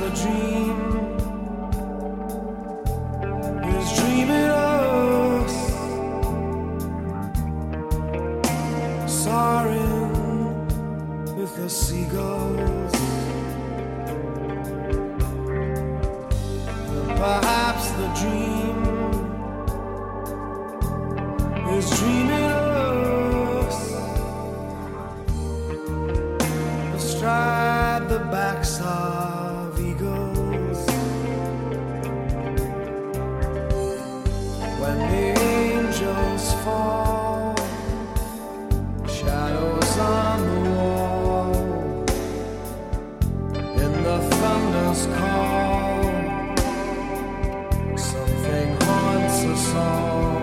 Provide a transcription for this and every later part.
the dream is dreaming us, soaring with the seagulls. And perhaps the dream is dreaming us astride the backs of eagles. When the angels fall, shadows on the wall, in the thunder's call, something haunts us all.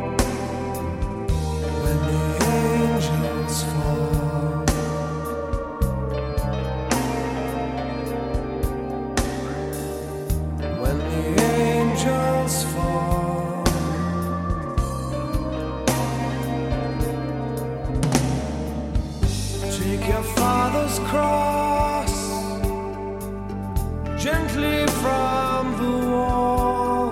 When the angels fall, when the angels fall, take your father's cross gently from the wall.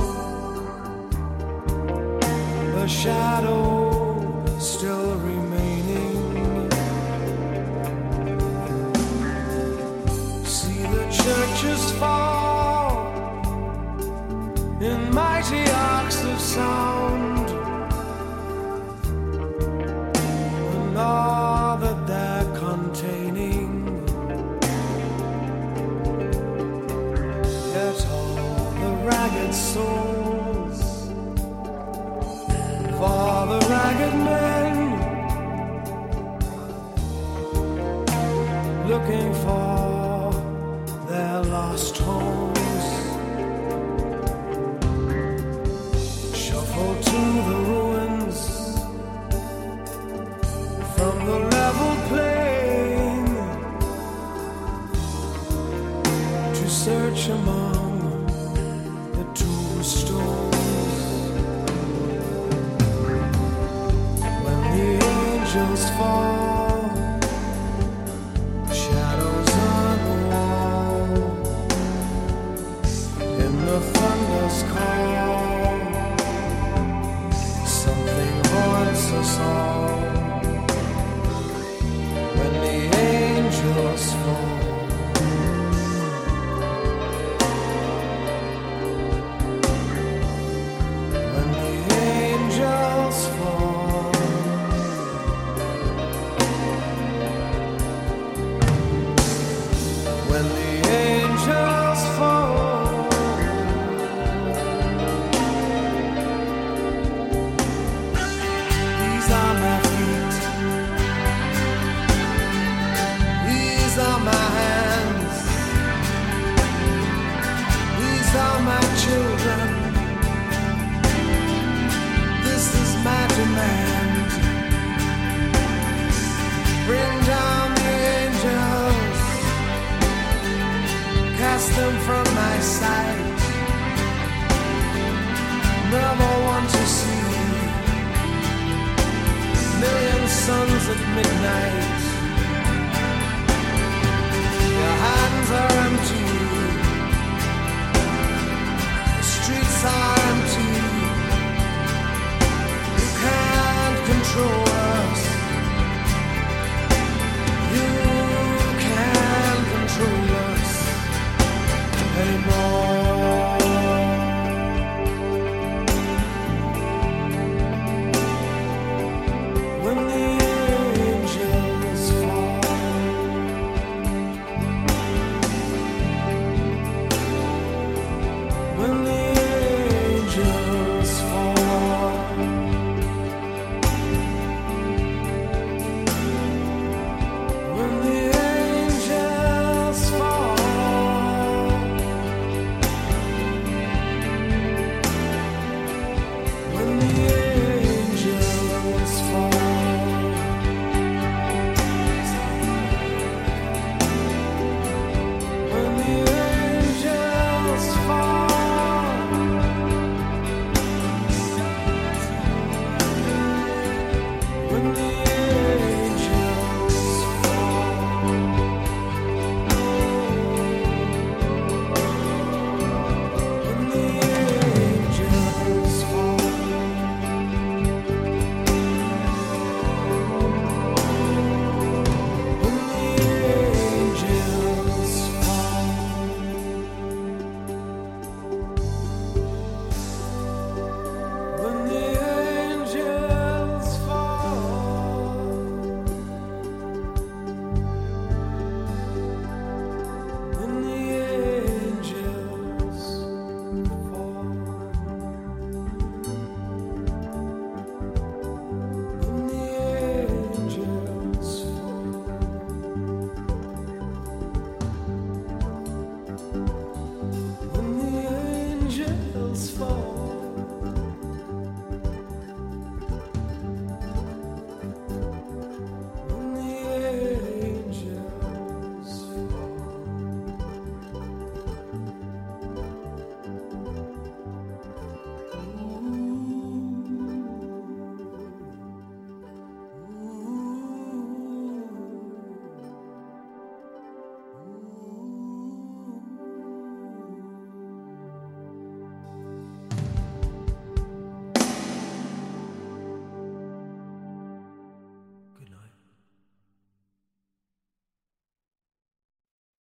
The shadow still remaining. See the churches fall in mighty arcs of sound, and all that they're containing. Yet all the ragged souls for the ragged men looking for their lost homes, shuffle to the ruins from the level plain to search among the tombstones. When the angels fall, shadows on the wall, in the thunder's call, something haunts us all. When the angels fall, when the angels fall, when the angels fall, these are my feet, these are my hands, these are my children. This is my demand. Bring down the angels, cast them from my sight. Never want to see million suns at midnight.